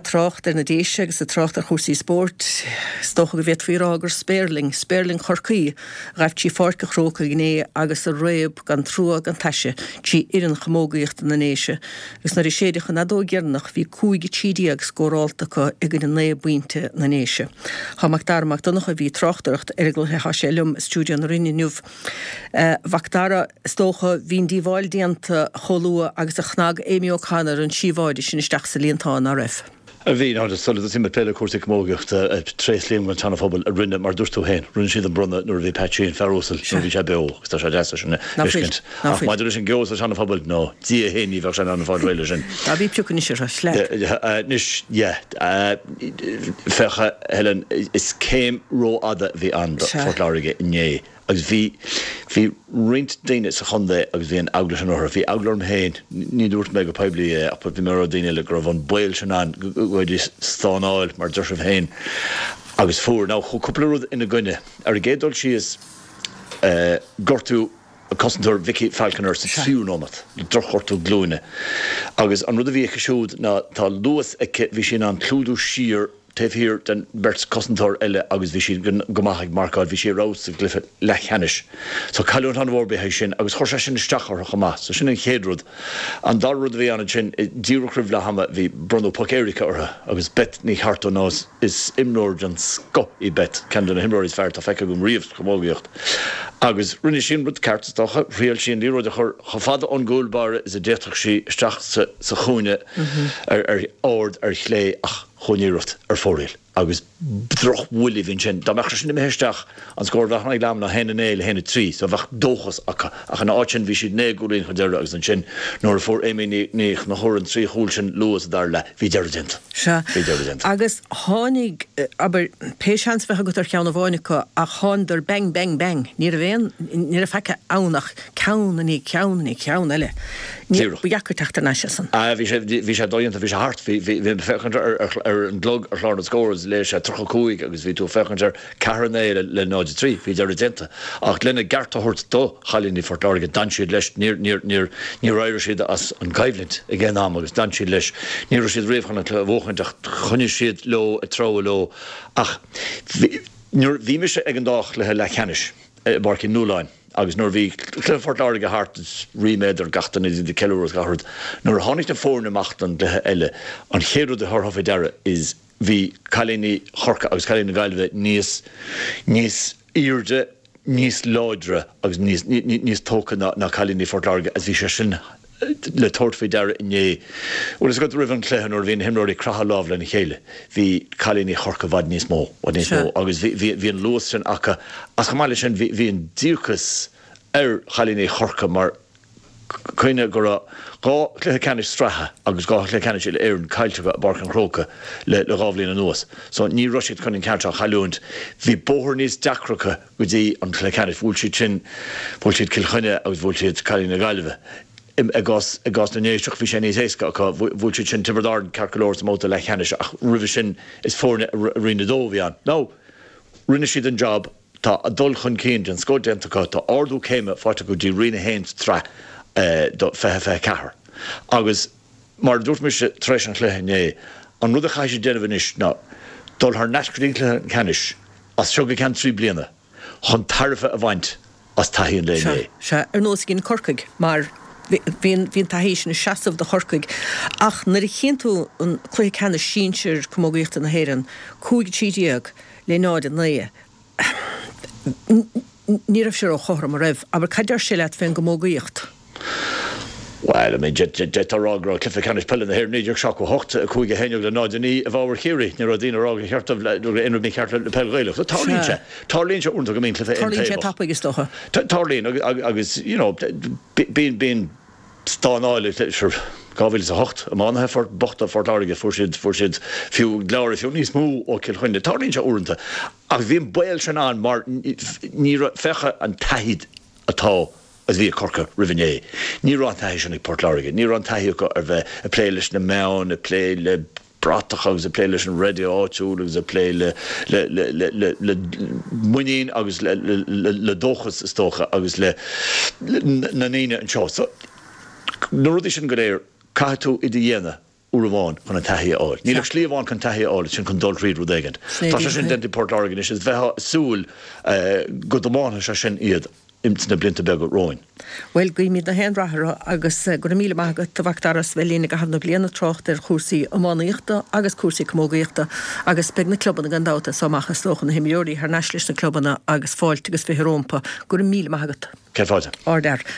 trocht na déise agus a trocht a chósaí sport stocha go bhéad faoirágur Sperling chorcaí raibh tí forca chróca gné agus a réib gan trúa gan taise tí iran chamógaíocht na néise. Gus na séidecha na dó gearnach hí cúige tídiaag scóráltacha ag an né buinte na néise. Chaach darmach donnacha bhí trochtaracht gluthe haselum stúdio an rinneúh. Vactara stocha hín díháil déanta cholua agus a chnag Amy O'Connor an síháide sin isteach sa líontá na raibh. A bhí ná solid a simime pléile cuasa mógacht a tréslíon gan tanna fphobal a rinne mar dúirtú héin. Rinn siad an brunna nuair bhí Patchy an Ferrósal nó bhí sé beó, gus tá sé deasa sin biscint. Ach maidir sin geos a tanna fphobal nó dí a héin í bheh sin an fád réile sin. Tá bhí peúcan is le. Nis, fecha Helen is céim ró ada bhí an fortláirige inné. Agus bhí rint daine sa chundé agus bhí an agla an ortha, bhí aglarm héin, ní dúirt me go peibli apad bhí mar daine le gur bhán bail sin an goid is stánáil mar dúirsamh héin. Agus fór, ná cúpla rud ina gcuine. Ar a gédol si is gortú a cosintúir Vicky Falconer sa siúnómat, drochortú glúine. Agus an rud a bhí siúd ná tá luas aice bhí sin an clúdú sír hir den Bert Cossentor eile agus bhí sin gomaigh marcáid bhí sé rás a glyfa lechanis. So caiún an bhórbethe sin agus chuir sin isteachar chamá, so sin an chéadrúd. An darrúd bhí an sin díúchrih le hama bhí Bruno Pocérica ortha agus bet ní hartó nás is imnóir an sco I bet cean an himráir is fearr tá feice gom riomh chomógaíocht. Agus rinne sin rud cartastocha, rial sin díróid a chur chofada an gúlbáre is a déach sí isteach sa chúine ar ord ar chlé ach chuníirecht ar fóréil. Agus droch bhuilí hín sin. Tá meachtar sin imhéisteach an scóir bheith ag lámna héna néil héna trí, so bheith dóchas ach an áitin bhí siad négúín chu deire agus an sin nóair fór éimi níoch na chóir an trí chúil sin luas dar le bhí deirigint. Agus tháinig aber péisians bheith go ar cheanna bháinnica a cháidir bang bang bang ní a bhéin ní a feice ánach ceannaí eile. Ní buheacar teachtar na sin. Bhí sé dóianta bhí sé hart bhí fechantar ar an blog ar chlána scóras leis sé trocha cúig agus bhí tú fechantar carné le 93 bhí deirigenta. Ach lena gartahort dó chalíní fortláige dan siad leis ní raibh siad as an gaiimhlint i gcéan am agus dan siad leis ní siad réomhchanna bhóchaintach chuine siad lo a trá lo ach bhí me sé ag an dách le cheannis barci núláin. Agus nóir bhí fortláige hart riméid ar gatan I de ceúras gahard. Nóir tháinig na fórna machtan de eile an chéadú de thortha deire is bhí cailíní chorca agus cailíní gailbh níos irde, níos láidre agus níos tóca na cailíní fortláige as bhí sé sin le tortfé deire inné. Well is got rih an cléhan or bhíon himráí cratha lábh lena chéile. Bhí cailíní chorca bhd níos mó, agus bhí an luas sin acha as chamáile sin bhí an díocas ar cailíní chorca mar chuine gur gá chluthe canis stratha agus gá chluthe canis le ar an caiilte barcan chróca le gábhlíon an nuas. So ní roisiid chuinn ceartá chaúint bhí bóthir níos deachracha go dtí an chluthe canis bhúil siad cilchuine agus bhúil siad cailíní gailbh. Agus na néisteach bhí sé níos éasca bhúil siad sin tibredáir carcolóir móta le cheannis ach rih sin is fórna rina dómhí an. Ná, rinne siad an job tá a dul chun céint an scódéantacha tá ardú céime fáte go dtí rina héint tre fethe cethir. Agus mar dúirt me se treis an chluthe né, an rud a chaise déanamh is ná dul th neiscrín chluthe cheannis as seoga cean trí bliana chun tarfa a bhaint as taíonn le né. Se ar nós cinn corcaig mar Bhín tahéis na seaamh de chorcaig ach nar I chéantú an chluthe ceanna sínsir commógaíochta na héireann cúig tíideag le náid an naie. Ní raibh sé ó chóthra mar raibh, aber caidir sé leat féin commógaíocht. Well, I mean, jetarrágra clifa canis pellin na héir níidir seach go hochta a chuige héineog le náidení a bháhar chéirí ní rodína rága cheartamh le inú mí ceart le pellgéilech. Tarlín se únta go mín clifa Tarlín sé tappa agus dócha. Tarlín agus, bíon stánáile gábhfuil sa hocht a mánathe fort bochta fortláige fuair siad fiú gláir fiú níos mú ó cilchuine. Tarlín se únta. Ach bhíon bail sin an mar ní fecha an taid atá as bhí corca riviné. Ní rá taithí sin ag Portláige. Ní rá taithí go ar bheith a plé leis na meán, a plé le brátach agus a plé leis an radio áitiúil agus a plé le muín agus le dóchas istócha agus le na níine an seo. So, nó rudí sin go léir caiithú I dí dhéana Urumáin chun taí áil. Níl slíomháin chun taí áil sin chun dul tríd rudéigent. Tá sin den Port Organ is bheith súl go domána se sin iad imtna blinta be go roin. Well go míad na henrathra agus go míle mágad tahachtaras bhelína go hafna bliana trocht chósaí ammáíochta agus cuasaí commógaíochta agus be na clubbanna gandáta samachchas tóchan na himúirí ar neislis na clubbanna agus fáilt agus fi Rómpa go míle mágad. Ceáide. Ardar.